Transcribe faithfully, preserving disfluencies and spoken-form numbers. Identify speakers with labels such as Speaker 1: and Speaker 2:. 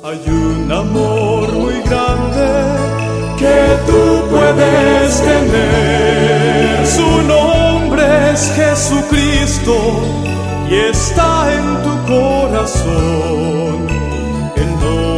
Speaker 1: Hay un amor muy grande que tú puedes tener. Su nombre es Jesucristo y está en tu corazón. El